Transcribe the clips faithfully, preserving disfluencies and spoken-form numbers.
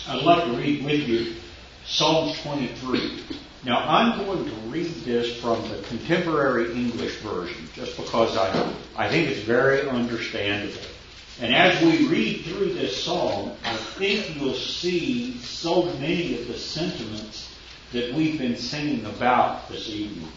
I'd like to read with you Psalms twenty-three. Now, I'm going to read this from the Contemporary English Version, just because I, I think it's very understandable. And as we read through this psalm, I think you'll see so many of the sentiments that we've been singing about this evening.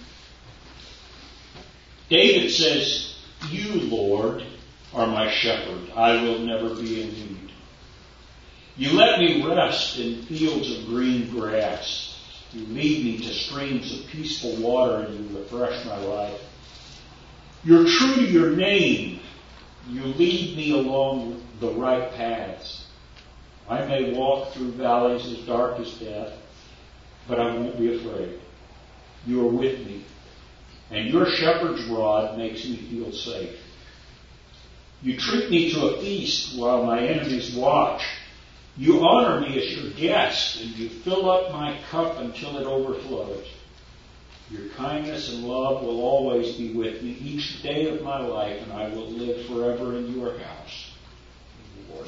David says, "You, Lord, are my shepherd. I will never be in need. You let me rest in fields of green grass. You lead me to streams of peaceful water, and you refresh my life. You're true to your name. You lead me along the right paths. I may walk through valleys as dark as death, but I won't be afraid. You are with me, and your shepherd's rod makes me feel safe. You treat me to a feast while my enemies watch. You honor me as your guest, and you fill up my cup until it overflows. Your kindness and love will always be with me each day of my life, and I will live forever in your house, Lord."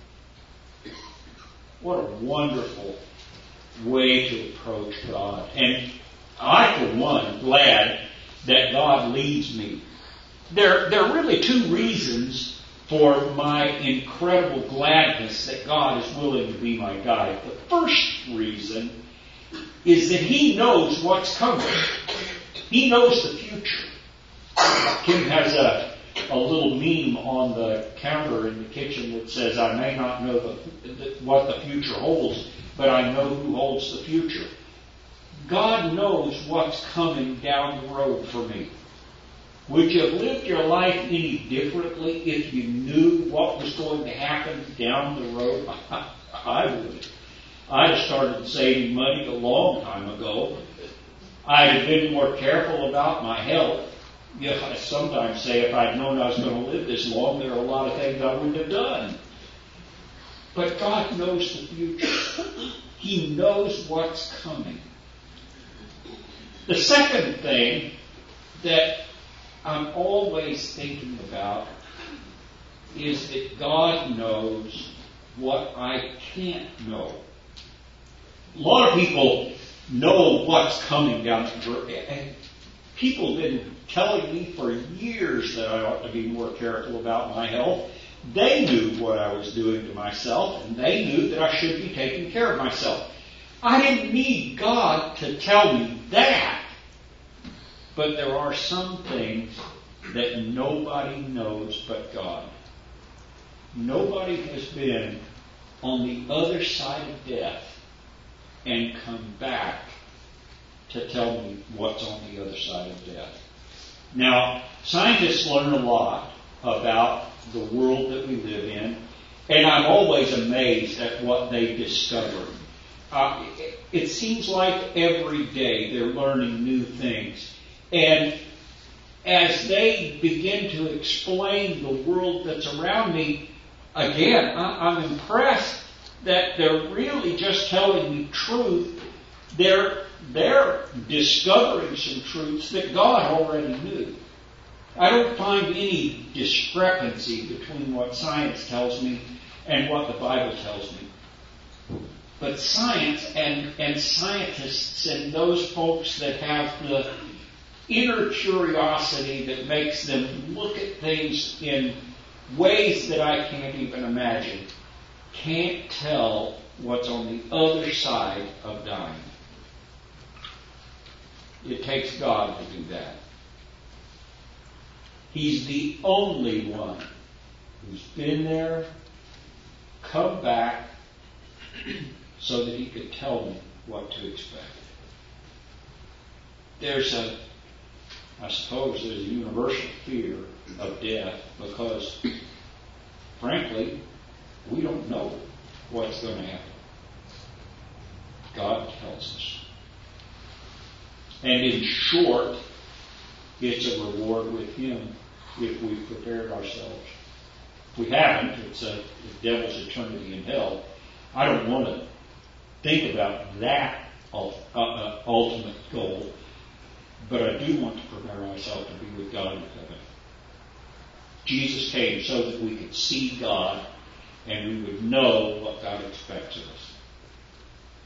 What a wonderful way to approach God. And I, for one, am glad that God leads me. There, there are really two reasons for my incredible gladness that God is willing to be my guide. The first reason is that He knows what's coming. He knows the future. Kim has a, a little meme on the counter in the kitchen that says, "I may not know the, the, what the future holds, but I know who holds the future." God knows what's coming down the road for me. Would you have lived your life any differently if you knew what was going to happen down the road? I would. I'd have started saving money a long time ago. I'd have been more careful about my health. You know, I sometimes say if I'd known I was going to live this long, there are a lot of things I wouldn't have done. But God knows the future. He knows what's coming. The second thing that I'm always thinking about is that God knows what I can't know. A lot of people know what's coming down the road. People have been telling me for years that I ought to be more careful about my health. They knew what I was doing to myself, and they knew that I should be taking care of myself. I didn't need God to tell me that. But there are some things that nobody knows but God. Nobody has been on the other side of death and come back to tell me what's on the other side of death. Now, scientists learn a lot about the world that we live in, and I'm always amazed at what they discover. Uh, it, it seems like every day they're learning new things. And as they begin to explain the world that's around me, again, I'm impressed that they're really just telling me truth. They're, they're discovering some truths that God already knew. I don't find any discrepancy between what science tells me and what the Bible tells me. But science and, and scientists and those folks that have the inner curiosity that makes them look at things in ways that I can't even imagine can't tell what's on the other side of dying. It takes God to do that. He's the only one who's been there, come back, so that He could tell me what to expect. There's a I suppose there's a universal fear of death because, frankly, we don't know what's going to happen. God tells us. And in short, it's a reward with Him if we've prepared ourselves. If we haven't, it's a, the devil's eternity in hell. I don't want to think about that ultimate goal. But I do want to prepare myself to be with God in heaven. Jesus came so that we could see God and we would know what God expects of us.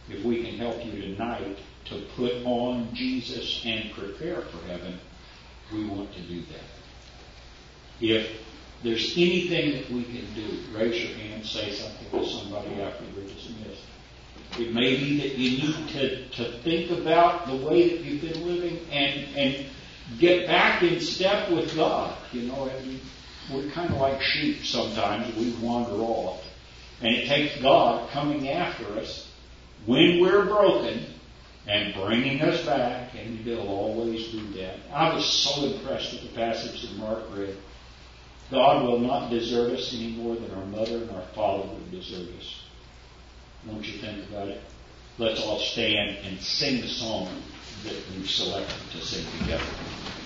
if we can help you tonight to put on Jesus and prepare for heaven, we want to do that. If there's anything that we can do, raise your hand, say something to somebody after we're dismissed. It may be that you need to, to think about the way that you've been living and, and get back in step with God. You know, and we're kind of like sheep sometimes. We wander off. And it takes God coming after us when we're broken and bringing us back, and He'll always do that. I was so impressed with the passage that Mark read. God will not desert us any more than our mother and our father would desert us. Won't you think about it? Let's all stand and sing the song that we've selected to sing together.